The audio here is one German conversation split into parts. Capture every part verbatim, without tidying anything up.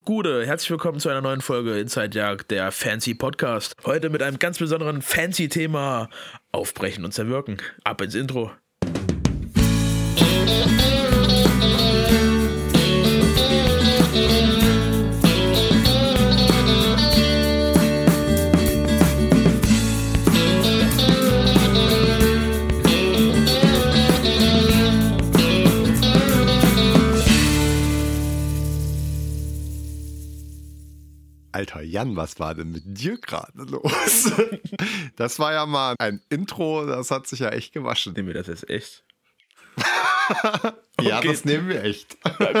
Gude, herzlich willkommen zu einer neuen Folge Inside Jagd, der Fancy Podcast. Heute mit einem ganz besonderen Fancy-Thema: Aufbrechen und Zerwirken. Ab ins Intro. Alter Jan, was war denn mit dir gerade los? Das war ja mal ein Intro, das hat sich ja echt gewaschen. Nehmen wir das jetzt echt? Ja, Okay. das nehmen wir echt.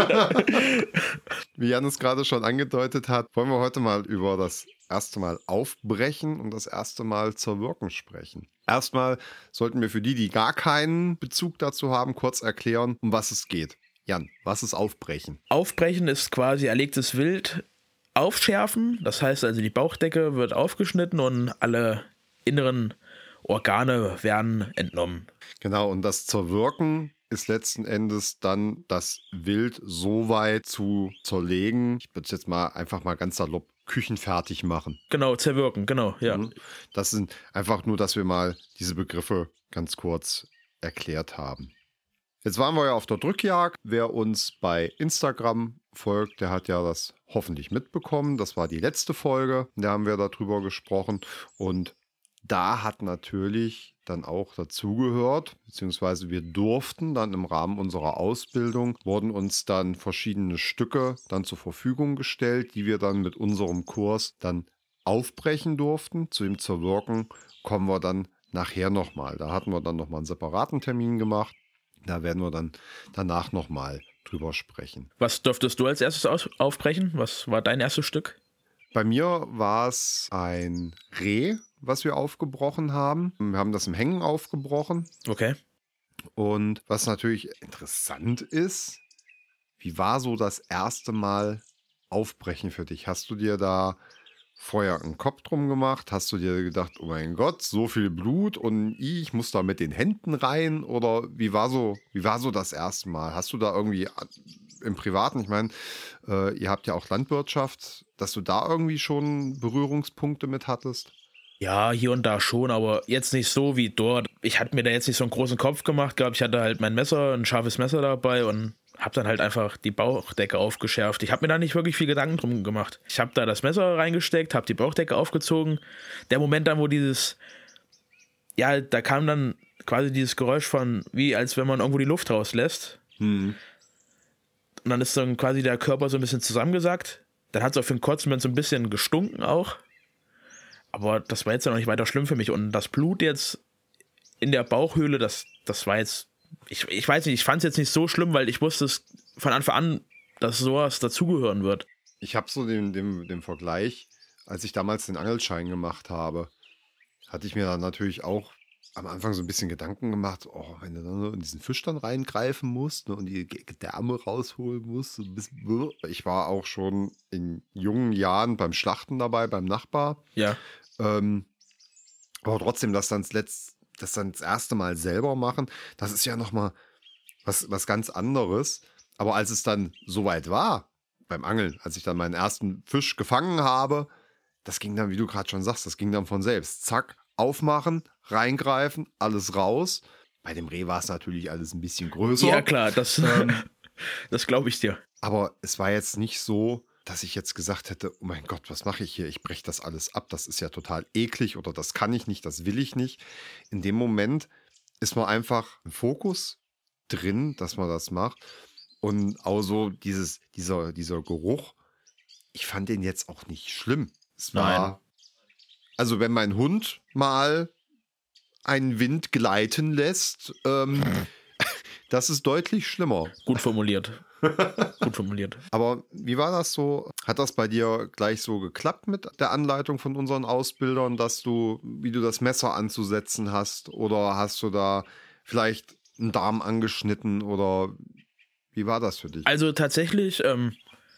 Wie Jan es gerade schon angedeutet hat, wollen wir heute mal über das erste Mal aufbrechen und das erste Mal zerwirken sprechen. Erstmal sollten wir für die, die gar keinen Bezug dazu haben, kurz erklären, um was es geht. Jan, was ist Aufbrechen? Aufbrechen ist quasi erlegtes Wild aufschärfen. Das heißt also, die Bauchdecke wird aufgeschnitten und alle inneren Organe werden entnommen. Genau, und das Zerwirken ist letzten Endes dann das Wild so weit zu zerlegen. Ich würde es jetzt mal einfach mal ganz salopp küchenfertig machen. Genau, zerwirken, genau, ja. Mhm. Das sind einfach nur, dass wir mal diese Begriffe ganz kurz erklärt haben. Jetzt waren wir ja auf der Drückjagd. Wer uns bei Instagram folgt, der hat ja das hoffentlich mitbekommen. Das war die letzte Folge, da haben wir darüber gesprochen. Und da hat natürlich dann auch dazugehört, beziehungsweise wir durften dann im Rahmen unserer Ausbildung, wurden uns dann verschiedene Stücke dann zur Verfügung gestellt, die wir dann mit unserem Kurs dann aufbrechen durften. Zu dem Zerwirken kommen wir dann nachher nochmal. Da hatten wir dann nochmal einen separaten Termin gemacht. Da werden wir dann danach nochmal drüber sprechen. Was durftest du als erstes aus- aufbrechen? Was war dein erstes Stück? Bei mir war es ein Reh, was wir aufgebrochen haben. Wir haben das im Hängen aufgebrochen. Okay. Und was natürlich interessant ist, wie war so das erste Mal Aufbrechen für dich? Hast du dir da vorher einen Kopf drum gemacht? Hast du dir gedacht, oh mein Gott, so viel Blut und ich muss da mit den Händen rein? Oder wie war so, wie war so das erste Mal? Hast du da irgendwie im Privaten, ich meine, äh, ihr habt ja auch Landwirtschaft, dass du da irgendwie schon Berührungspunkte mit hattest? Ja, hier und da schon, aber jetzt nicht so wie dort. Ich hatte mir da jetzt nicht so einen großen Kopf gemacht, glaube ich, hatte halt mein Messer, ein scharfes Messer dabei und habe dann halt einfach die Bauchdecke aufgeschärft. Ich habe mir da nicht wirklich viel Gedanken drum gemacht. Ich habe da das Messer reingesteckt, habe die Bauchdecke aufgezogen. Der Moment dann, wo dieses, ja, da kam dann quasi dieses Geräusch von, wie als wenn man irgendwo die Luft rauslässt. Hm. Und dann ist dann quasi der Körper so ein bisschen zusammengesackt. Dann hat es auf den kurzen Moment so ein bisschen gestunken auch. Aber das war jetzt ja noch nicht weiter schlimm für mich. Und das Blut jetzt in der Bauchhöhle, das, das war jetzt, ich, ich weiß nicht, ich fand es jetzt nicht so schlimm, weil ich wusste es von Anfang an, dass sowas dazugehören wird. Ich habe so den, den, den Vergleich, als ich damals den Angelschein gemacht habe, hatte ich mir dann natürlich auch am Anfang so ein bisschen Gedanken gemacht, oh, wenn du dann so in diesen Fisch dann reingreifen musst, ne, und die Gedärme rausholen musst. So ein bisschen, ich war auch schon in jungen Jahren beim Schlachten dabei, beim Nachbar. Ja. Ähm, aber trotzdem, das dann, letzt, das dann das erste Mal selber machen, das ist ja nochmal was, was ganz anderes. Aber als es dann soweit war, beim Angeln, als ich dann meinen ersten Fisch gefangen habe, das ging dann, wie du gerade schon sagst, das ging dann von selbst. Zack, aufmachen, reingreifen, alles raus. Bei dem Reh war es natürlich alles ein bisschen größer. Ja, klar, das, Ähm, das glaube ich dir. Aber es war jetzt nicht so, dass ich jetzt gesagt hätte, oh mein Gott, was mache ich hier? Ich breche das alles ab. Das ist ja total eklig oder das kann ich nicht, das will ich nicht. In dem Moment ist man einfach im Fokus drin, dass man das macht. Und auch so dieses, dieser, dieser Geruch, ich fand den jetzt auch nicht schlimm. Es war, Nein. also wenn mein Hund mal einen Wind gleiten lässt, ähm, das ist deutlich schlimmer. Gut formuliert. Gut formuliert. Aber wie war das so? Hat das bei dir gleich so geklappt mit der Anleitung von unseren Ausbildern, dass du, wie du das Messer anzusetzen hast? Oder hast du da vielleicht einen Darm angeschnitten? Oder wie war das für dich? Also tatsächlich ähm,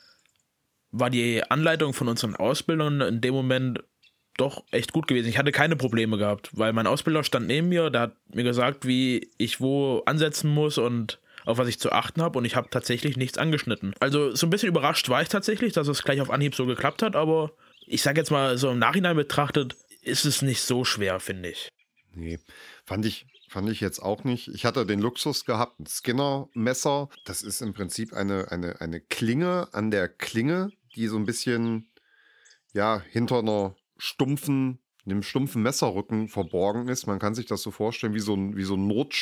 war die Anleitung von unseren Ausbildern in dem Moment doch echt gut gewesen. Ich hatte keine Probleme gehabt, weil mein Ausbilder stand neben mir, der hat mir gesagt, wie ich wo ansetzen muss und auf was ich zu achten habe und ich habe tatsächlich nichts angeschnitten. Also so ein bisschen überrascht war ich tatsächlich, dass es gleich auf Anhieb so geklappt hat, aber ich sage jetzt mal so im Nachhinein betrachtet, ist es nicht so schwer, finde ich. Nee, fand ich, fand ich jetzt auch nicht. Ich hatte den Luxus gehabt, ein Skinner-Messer. Das ist im Prinzip eine, eine, eine Klinge an der Klinge, die so ein bisschen, ja, hinter einer stumpfen, einem stumpfen Messerrücken verborgen ist. Man kann sich das so vorstellen wie so ein, wie so ein Not,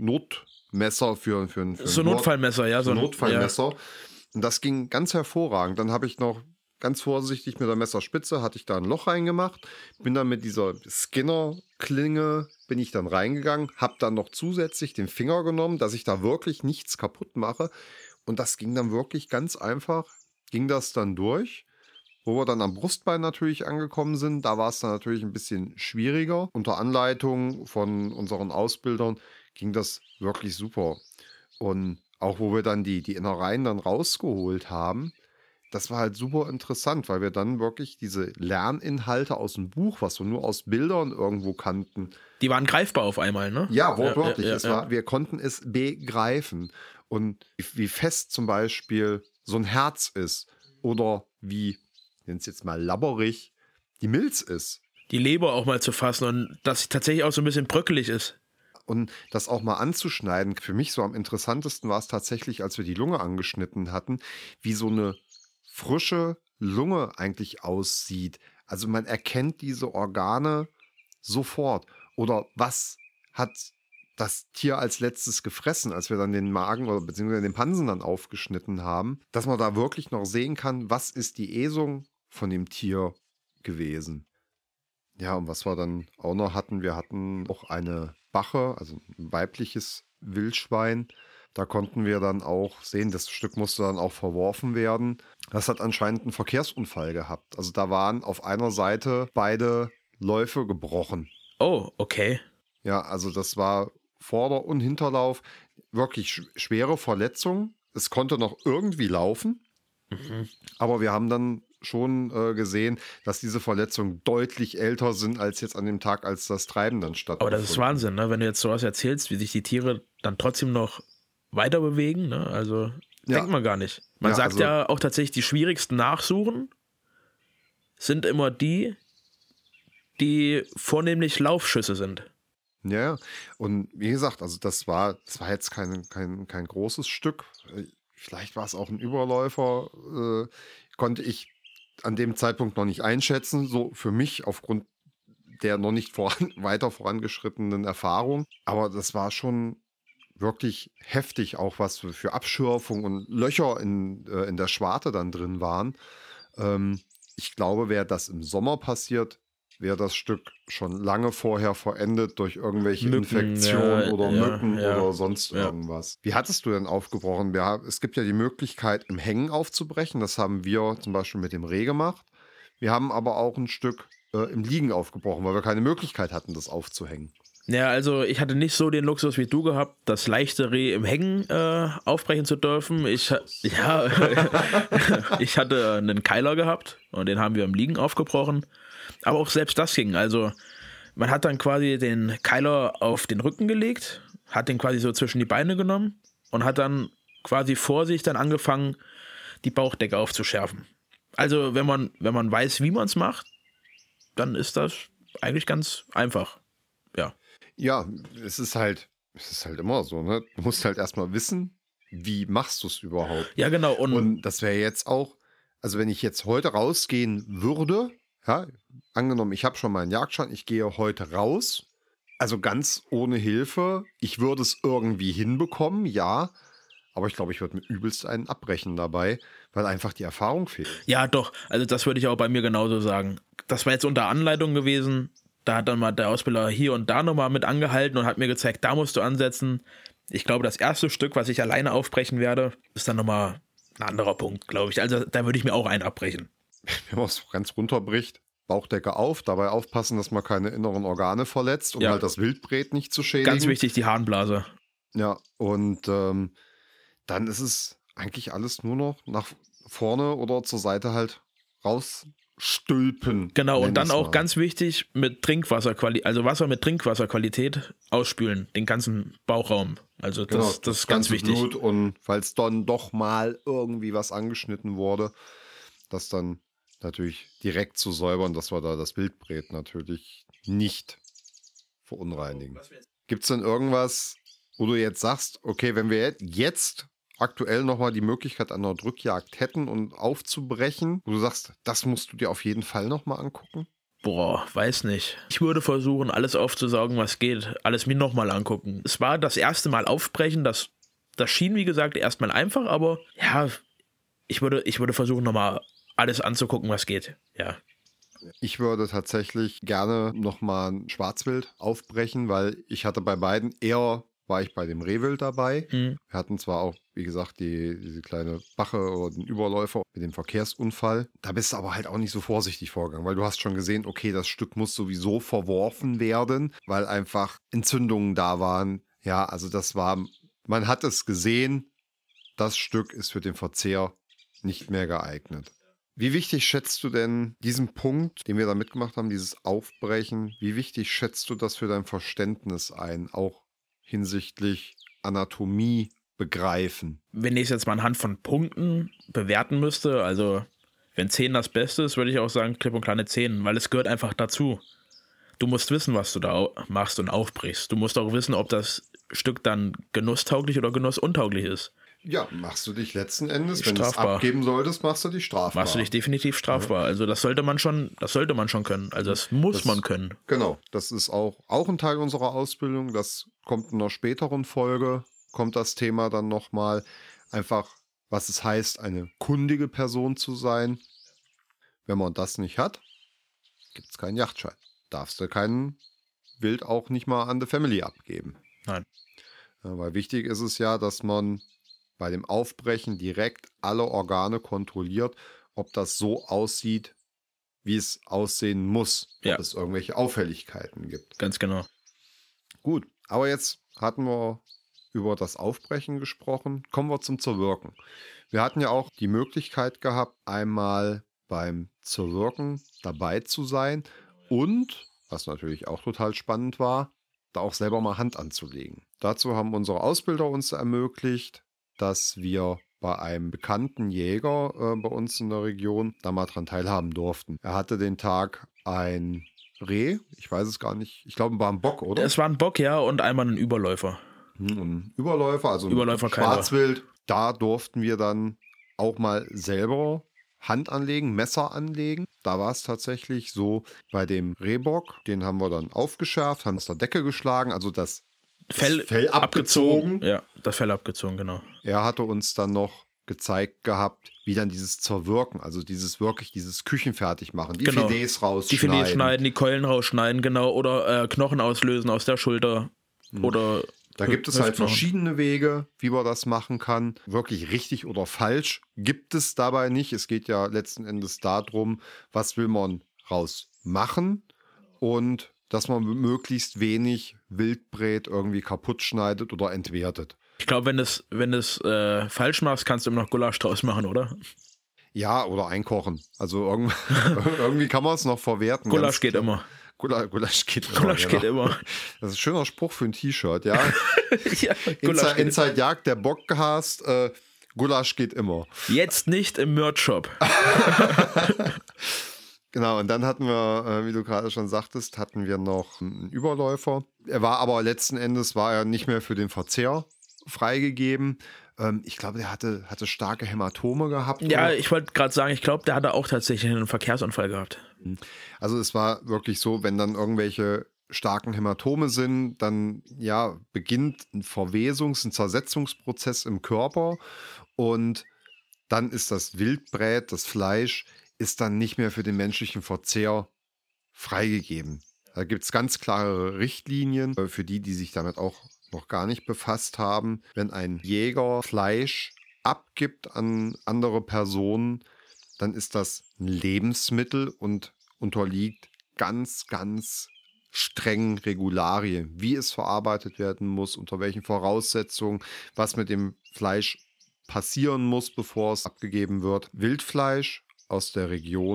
Notmesser für, für ein, für ein So ein Notfallmesser, ja. so ein ein Notfallmesser. Ja. Und das ging ganz hervorragend. Dann habe ich noch ganz vorsichtig mit der Messerspitze, hatte ich da ein Loch reingemacht, bin dann mit dieser Skinner-Klinge, bin ich dann reingegangen, habe dann noch zusätzlich den Finger genommen, dass ich da wirklich nichts kaputt mache. Und das ging dann wirklich ganz einfach, ging das dann durch. Wo wir dann am Brustbein natürlich angekommen sind, da war es dann natürlich ein bisschen schwieriger. Unter Anleitung von unseren Ausbildern ging das wirklich super. Und auch wo wir dann die, die Innereien dann rausgeholt haben, das war halt super interessant, weil wir dann wirklich diese Lerninhalte aus dem Buch, was wir nur aus Bildern irgendwo kannten. Die waren greifbar auf einmal, ne? Ja, wortwörtlich. Ja, ja, ja, es war, wir konnten es begreifen. Und wie fest zum Beispiel so ein Herz ist oder wie, ich nenne es jetzt mal labberig, die Milz ist. Die Leber auch mal zu fassen und dass sie tatsächlich auch so ein bisschen bröckelig ist. Und das auch mal anzuschneiden, für mich so am interessantesten war es tatsächlich, als wir die Lunge angeschnitten hatten, wie so eine frische Lunge eigentlich aussieht. Also man erkennt diese Organe sofort. Oder was hat das Tier als letztes gefressen, als wir dann den Magen oder beziehungsweise den Pansen dann aufgeschnitten haben, dass man da wirklich noch sehen kann, was ist die Äsung von dem Tier gewesen. Ja, und was wir dann auch noch hatten, wir hatten auch eine Bache, also ein weibliches Wildschwein. Da konnten wir dann auch sehen, das Stück musste dann auch verworfen werden. Das hat anscheinend einen Verkehrsunfall gehabt. Also da waren auf einer Seite beide Läufe gebrochen. Oh, okay. Ja, also das war Vorder- und Hinterlauf. Wirklich sch- schwere Verletzung. Es konnte noch irgendwie laufen. Mhm. Aber wir haben dann schon äh, gesehen, dass diese Verletzungen deutlich älter sind als jetzt an dem Tag, als das Treiben dann stattfand. Aber das ist Wahnsinn, ne? Wenn du jetzt sowas erzählst, wie sich die Tiere dann trotzdem noch weiter bewegen, ne? Also ja. Denkt man gar nicht. Man ja, sagt also, ja auch tatsächlich, die schwierigsten Nachsuchen sind immer die, die vornehmlich Laufschüsse sind. Ja, und wie gesagt, also das war, das war jetzt kein, kein, kein großes Stück. Vielleicht war es auch ein Überläufer. Äh, konnte ich an dem Zeitpunkt noch nicht einschätzen. So für mich aufgrund der noch nicht voran, weiter vorangeschrittenen Erfahrung. Aber das war schon wirklich heftig, auch was für Abschürfung und Löcher in, äh, in der Schwarte dann drin waren. Ähm, ich glaube, wäre das im Sommer passiert, wäre das Stück schon lange vorher verendet durch irgendwelche Mücken, Infektionen ja, oder ja, Mücken ja, oder sonst ja. irgendwas. Wie hattest du denn aufgebrochen? Wir, es gibt ja die Möglichkeit, im Hängen aufzubrechen. Das haben wir zum Beispiel mit dem Reh gemacht. Wir haben aber auch ein Stück äh, im Liegen aufgebrochen, weil wir keine Möglichkeit hatten, das aufzuhängen. Ja, also ich hatte nicht so den Luxus wie du gehabt, das leichte Reh im Hängen äh, aufbrechen zu dürfen. Ich, ja, ich hatte einen Keiler gehabt und den haben wir im Liegen aufgebrochen. Aber auch selbst das ging. Also man hat dann quasi den Keiler auf den Rücken gelegt, hat den quasi so zwischen die Beine genommen und hat dann quasi vor sich dann angefangen, die Bauchdecke aufzuschärfen. Also wenn man, wenn man weiß, wie man es macht, dann ist das eigentlich ganz einfach. Ja. Ja, es ist halt, es ist halt immer so, ne? Du musst halt erstmal wissen, wie machst du es überhaupt. Ja, genau. Und, und das wäre jetzt auch, also wenn ich jetzt heute rausgehen würde, ja, angenommen, ich habe schon meinen Jagdschein, ich gehe heute raus, also ganz ohne Hilfe, ich würde es irgendwie hinbekommen, ja, aber ich glaube, ich würde mir übelst einen abbrechen dabei, weil einfach die Erfahrung fehlt. Ja, doch, also das würde ich auch bei mir genauso sagen. Das war jetzt unter Anleitung gewesen. Da hat dann mal der Ausbilder hier und da nochmal mit angehalten und hat mir gezeigt, da musst du ansetzen. Ich glaube, das erste Stück, was ich alleine aufbrechen werde, ist dann nochmal ein anderer Punkt, glaube ich. Also da würde ich mir auch einen abbrechen. Wenn man es ganz runterbricht, Bauchdecke auf, dabei aufpassen, dass man keine inneren Organe verletzt, um ja. halt das Wildbret nicht zu schädigen. Ganz wichtig, die Harnblase. Ja, und ähm, dann ist es eigentlich alles nur noch nach vorne oder zur Seite halt raus stülpen. Genau, nenn und dann ich's auch mal. ganz wichtig, mit Trinkwasserqualität, also Wasser mit Trinkwasserqualität ausspülen, den ganzen Bauchraum. Also das, Genau, das, das, ist ganz ganze wichtig. Blut, und falls dann doch mal irgendwie was angeschnitten wurde, das dann natürlich direkt zu säubern, dass wir da das Wildbret natürlich nicht verunreinigen. Gibt es denn irgendwas, wo du jetzt sagst, okay, wenn wir jetzt aktuell nochmal die Möglichkeit einer Drückjagd hätten und aufzubrechen, wo du sagst, das musst du dir auf jeden Fall nochmal angucken? Boah, weiß nicht. Ich würde versuchen, alles aufzusaugen, was geht. Alles mir nochmal angucken. Es war das erste Mal aufbrechen, das, das schien, wie gesagt, erstmal einfach, aber ja, ich würde, ich würde versuchen, nochmal alles anzugucken, was geht. Ja. Ich würde tatsächlich gerne nochmal ein Schwarzwild aufbrechen, weil ich hatte bei beiden eher, war ich bei dem Rehwild dabei. Mhm. Wir hatten zwar auch, wie gesagt, die, diese kleine Bache oder den Überläufer mit dem Verkehrsunfall. Da bist du aber halt auch nicht so vorsichtig vorgegangen, weil du hast schon gesehen, okay, das Stück muss sowieso verworfen werden, weil einfach Entzündungen da waren. Ja, also das war, man hat es gesehen, das Stück ist für den Verzehr nicht mehr geeignet. Wie wichtig schätzt du denn diesen Punkt, den wir da mitgemacht haben, dieses Aufbrechen, wie wichtig schätzt du das für dein Verständnis ein, auch hinsichtlich Anatomie begreifen? Wenn ich es jetzt mal anhand von Punkten bewerten müsste, also wenn zehn das Beste ist, würde ich auch sagen klipp und kleine zehn, weil es gehört einfach dazu. Du musst wissen, was du da machst und aufbrichst. Du musst auch wissen, ob das Stück dann genusstauglich oder genussuntauglich ist. Ja, machst du dich letzten Endes, wenn du es Strafbar. abgeben solltest, machst du dich strafbar. Machst du dich definitiv strafbar. Also das sollte man schon, das sollte man schon können. Also das muss Das- man können. Genau, das ist auch, auch ein Teil unserer Ausbildung. Das kommt in einer späteren Folge, kommt das Thema dann nochmal. Einfach, was es heißt, eine kundige Person zu sein. Wenn man das nicht hat, gibt es keinen Yachtschein. Darfst du keinen Wild auch nicht mal an die Family abgeben. Nein. Ja, weil wichtig ist es ja, dass man bei dem Aufbrechen direkt alle Organe kontrolliert, ob das so aussieht, wie es aussehen muss, Ja. ob es irgendwelche Auffälligkeiten gibt. Ganz genau. Gut, aber jetzt hatten wir über das Aufbrechen gesprochen. Kommen wir zum Zerwirken. Wir hatten ja auch die Möglichkeit gehabt, einmal beim Zerwirken dabei zu sein und, was natürlich auch total spannend war, da auch selber mal Hand anzulegen. Dazu haben unsere Ausbilder uns ermöglicht, dass wir bei einem bekannten Jäger äh, bei uns in der Region da mal dran teilhaben durften. Er hatte den Tag ein Reh, ich weiß es gar nicht, ich glaube, es war ein Bock, oder? Es war ein Bock, ja, und einmal ein Überläufer. Hm, ein Überläufer, also ein Überläuferkeiler. Schwarzwild. Da durften wir dann auch mal selber Hand anlegen, Messer anlegen. Da war es tatsächlich so, bei dem Rehbock, den haben wir dann aufgeschärft, haben es der Decke geschlagen, also das Fell, das Fell abgezogen. Ja, das Fell abgezogen, genau. Er hatte uns dann noch gezeigt gehabt, wie dann dieses Zerwirken, also dieses wirklich, dieses Küchenfertig machen, die Genau. Filets rausschneiden. Die Filets schneiden, die Keulen rausschneiden, genau, oder äh, Knochen auslösen aus der Schulter. Oder Da gibt es halt verschiedene Wege, wie man das machen kann. Wirklich richtig oder falsch gibt es dabei nicht. Es geht ja letzten Endes darum, was will man raus machen und dass man möglichst wenig Wildbret irgendwie kaputt schneidet oder entwertet. Ich glaube, wenn du es wenn du's, äh, falsch machst, kannst du immer noch Gulasch draus machen, oder? Ja, oder einkochen. Also irgendwie, irgendwie kann man es noch verwerten. Gulasch geht immer. Gulasch, Gulasch geht immer. Gulasch genau. geht immer. Das ist ein schöner Spruch für ein T-Shirt, ja. Ja, Gulasch Inside, geht Inside Jagd, der Bockgast, äh, Gulasch geht immer. Jetzt nicht im Merch-Shop. Genau, und dann hatten wir, äh, wie du gerade schon sagtest, hatten wir noch einen Überläufer. Er war aber letzten Endes, war er nicht mehr für den Verzehr freigegeben. Ähm, ich glaube, der hatte, hatte starke Hämatome gehabt. Ja, oder? ich wollte gerade sagen, ich glaube, der hatte auch tatsächlich einen Verkehrsunfall gehabt. Also es war wirklich so, wenn dann irgendwelche starken Hämatome sind, dann ja beginnt ein Verwesungs-, ein Zersetzungsprozess im Körper und dann ist das Wildbret, das Fleisch, ist dann nicht mehr für den menschlichen Verzehr freigegeben. Da gibt es ganz klare Richtlinien für die, die sich damit auch noch gar nicht befasst haben. Wenn ein Jäger Fleisch abgibt an andere Personen, dann ist das ein Lebensmittel und unterliegt ganz, ganz strengen Regularien, wie es verarbeitet werden muss, unter welchen Voraussetzungen, was mit dem Fleisch passieren muss, bevor es abgegeben wird. Wildfleisch aus der Region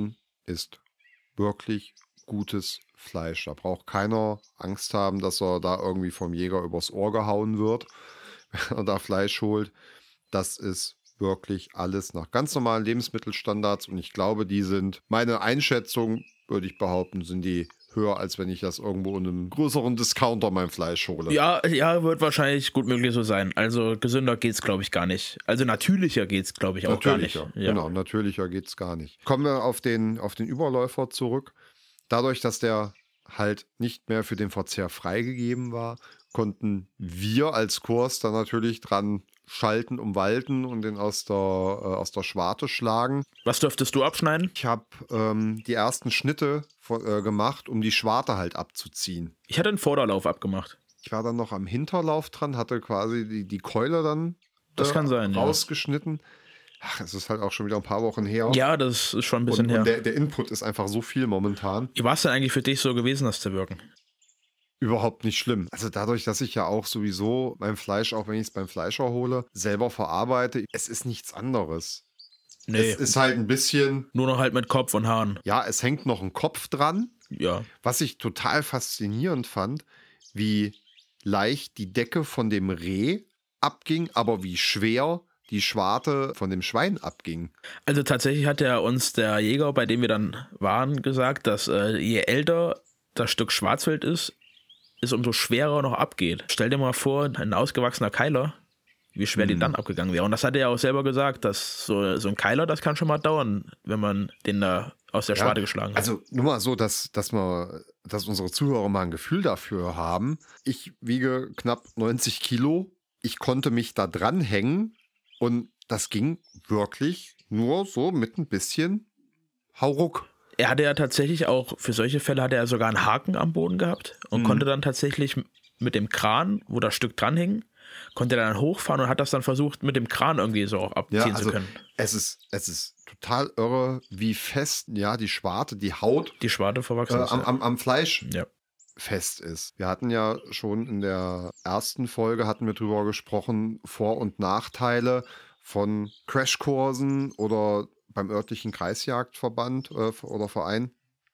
ist wirklich gutes Fleisch. Da braucht keiner Angst haben, dass er da irgendwie vom Jäger übers Ohr gehauen wird, wenn er da Fleisch holt. Das ist wirklich alles nach ganz normalen Lebensmittelstandards und ich glaube, die sind, meine Einschätzung, würde ich behaupten, sind die höher, als wenn ich das irgendwo in einem größeren Discounter mein Fleisch hole. Ja, ja, wird wahrscheinlich gut möglich so sein. Also gesünder geht's, glaube ich, gar nicht. Also natürlicher geht's, glaube ich, auch gar nicht. Natürlicher, Ja. genau, natürlicher geht's gar nicht. Kommen wir auf den, auf den Überläufer zurück. Dadurch, dass der halt nicht mehr für den Verzehr freigegeben war, konnten wir als Kurs dann natürlich dran schalten, umwalten und den aus der, äh, aus der Schwarte schlagen. Was dürftest du abschneiden? Ich habe ähm, die ersten Schnitte vor, äh, gemacht, um die Schwarte halt abzuziehen. Ich hatte einen Vorderlauf abgemacht. Ich war dann noch am Hinterlauf dran, hatte quasi die, die Keule dann Das äh, kann sein, ja. rausgeschnitten. Ach, es ist halt auch schon wieder ein paar Wochen her. Ja, das ist schon ein bisschen und, her. und der, der Input ist einfach so viel momentan. Wie war es denn eigentlich für dich so gewesen, das zu wirken? Überhaupt nicht schlimm. Also dadurch, dass ich ja auch sowieso mein Fleisch, auch wenn ich es beim Fleischer hole, selber verarbeite, es ist nichts anderes. Nee, Es ist halt ein bisschen, nur noch halt mit Kopf und Haaren. ja, es hängt noch ein Kopf dran. Ja. Was ich total faszinierend fand, wie leicht die Decke von dem Reh abging, aber wie schwer die Schwarte von dem Schwein abging. Also tatsächlich hat ja uns der Jäger, bei dem wir dann waren, gesagt, dass äh, je älter das Stück Schwarzwild ist, es umso schwerer noch abgeht. Stell dir mal vor, ein ausgewachsener Keiler, wie schwer die dann abgegangen wäre. Und das hat er ja auch selber gesagt, dass so, so ein Keiler, das kann schon mal dauern, wenn man den da aus der Schwarte Ja, geschlagen hat. Also nur mal so, dass, dass, wir, dass unsere Zuhörer mal ein Gefühl dafür haben. Ich wiege knapp neunzig Kilo. Ich konnte mich da dranhängen und das ging wirklich nur so mit ein bisschen Hauruck. Er hatte ja tatsächlich auch, für solche Fälle hatte er sogar einen Haken am Boden gehabt und Mhm. konnte dann tatsächlich mit dem Kran, wo das Stück dran hing, konnte er dann hochfahren und hat das dann versucht, mit dem Kran irgendwie so auch abziehen Ja, also zu können. es ist, es ist total irre, wie fest ja die Schwarte, die Haut Die Schwarte äh, verwachsen ist. am, ja. am, am Fleisch Ja. fest ist. Wir hatten ja schon in der ersten Folge hatten wir drüber gesprochen, Vor- und Nachteile von Crashkursen oder beim örtlichen Kreisjagdverband äh, oder Verein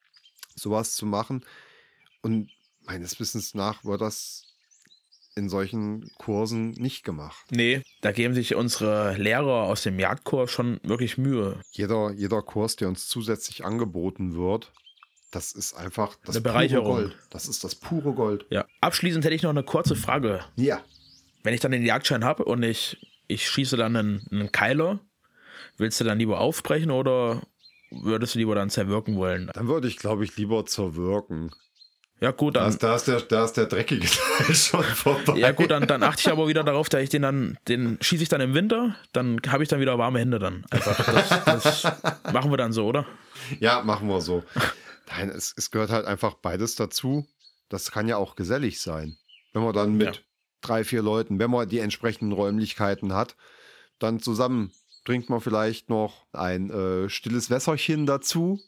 sowas zu machen. Und meines Wissens nach wird das in solchen Kursen nicht gemacht. Nee, da geben sich unsere Lehrer aus dem Jagdkurs schon wirklich Mühe. Jeder, jeder Kurs, der uns zusätzlich angeboten wird, das ist einfach das Eine pure Bereicherung. Gold. Das ist das pure Gold. Ja. Abschließend hätte ich noch eine kurze Frage. Ja. Wenn ich dann den Jagdschein habe und ich, ich schieße dann einen, einen Keiler, willst du dann lieber aufbrechen oder würdest du lieber dann zerwirken wollen? Dann würde ich, glaube ich, lieber zerwirken. Ja gut, Da dann, ist, da ist, der, da ist der dreckige Teil schon vorbei. ja, gut, dann, dann achte ich aber wieder darauf, dass ich den dann, den schieße ich dann im Winter, dann habe ich dann wieder warme Hände dann. Einfach. Das, das machen wir dann so, oder? Ja, machen wir so. Nein, es, es gehört halt einfach beides dazu. Das kann ja auch gesellig sein. Wenn man dann mit Ja. drei, vier Leuten, wenn man die entsprechenden Räumlichkeiten hat, dann zusammen trinkt man vielleicht noch ein äh, stilles Wässerchen dazu.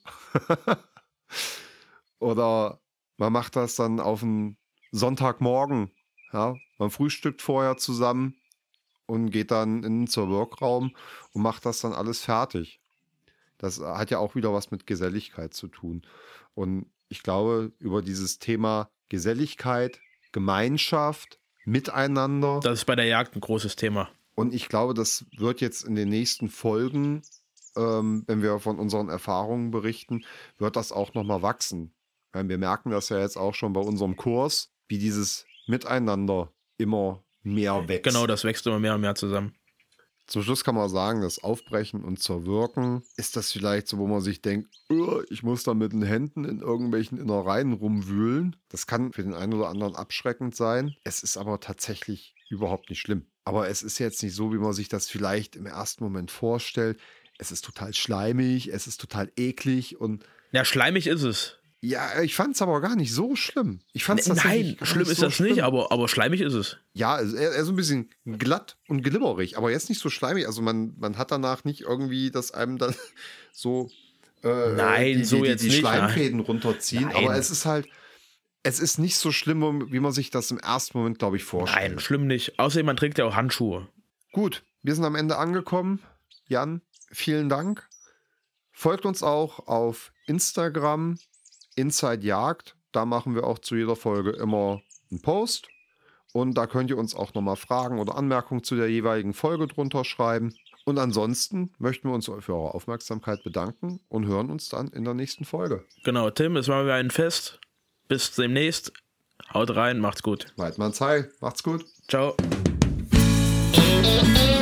Oder man macht das dann auf einen Sonntagmorgen. Ja? Man frühstückt vorher zusammen und geht dann in den Zerwirkraum und macht das dann alles fertig. Das hat ja auch wieder was mit Geselligkeit zu tun. Und ich glaube, über dieses Thema Geselligkeit, Gemeinschaft, Miteinander. Das ist bei der Jagd ein großes Thema. Und ich glaube, das wird jetzt in den nächsten Folgen, ähm, wenn wir von unseren Erfahrungen berichten, wird das auch nochmal wachsen. Weil wir merken das ja jetzt auch schon bei unserem Kurs, wie dieses Miteinander immer mehr wächst. Genau, das wächst immer mehr und mehr zusammen. Zum Schluss kann man sagen, das Aufbrechen und Zerwirken, ist das vielleicht so, wo man sich denkt, "Ugh, ich muss da mit den Händen in irgendwelchen Innereien rumwühlen." Das kann für den einen oder anderen abschreckend sein. Es ist aber tatsächlich überhaupt nicht schlimm. Aber es ist jetzt nicht so, wie man sich das vielleicht im ersten Moment vorstellt. Es ist total schleimig, es ist total eklig und Ja, schleimig ist es. ja, ich fand es aber gar nicht so schlimm. Ich fand's Nein, tatsächlich gar schlimm nicht ist so das nicht, schlimm. aber, aber schleimig ist es. Ja, also eher, eher so ein bisschen glatt und glibberig, aber jetzt nicht so schleimig. Also man, man hat danach nicht irgendwie, dass einem dann so äh, Nein, die, so die, die, jetzt die nicht, Schleimfäden runterziehen. Nein. Aber es ist halt, es ist nicht so schlimm, wie man sich das im ersten Moment, glaube ich, vorstellt. Nein, schlimm nicht. Außerdem, man trägt ja auch Handschuhe. Gut, wir sind am Ende angekommen. Jan, vielen Dank. Folgt uns auch auf Instagram, Inside Jagd. Da machen wir auch zu jeder Folge immer einen Post. Und da könnt ihr uns auch nochmal Fragen oder Anmerkungen zu der jeweiligen Folge drunter schreiben. Und ansonsten möchten wir uns für eure Aufmerksamkeit bedanken und hören uns dann in der nächsten Folge. Genau, Tim, es war wieder ein Fest. Bis demnächst. Haut rein, macht's gut. Weidmanns Heil, macht's gut. Ciao.